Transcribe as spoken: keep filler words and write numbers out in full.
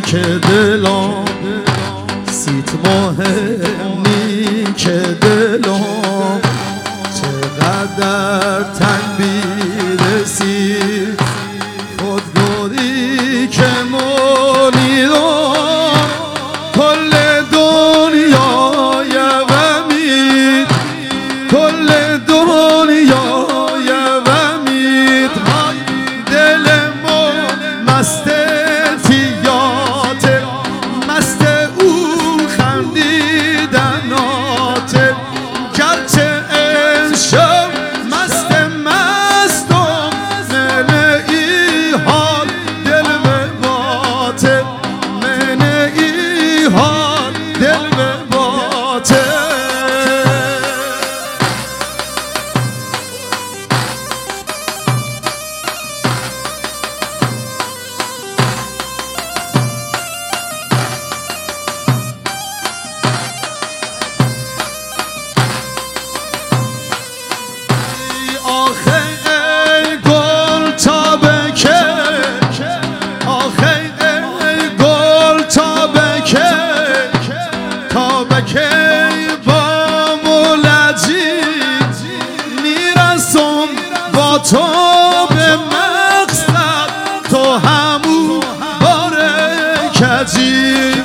که دلم سیت مهمی که دلم چقدر تن بیرسید خودگوری که مولیدم کل دنیای غمید کل دنیای غمید دل ما مست تیات مست او خندیدنات گرچه انشب مست مستم منه ای حال دل به باطل منه ای حال دل به باطل تو به مقصد تو همون باره کجی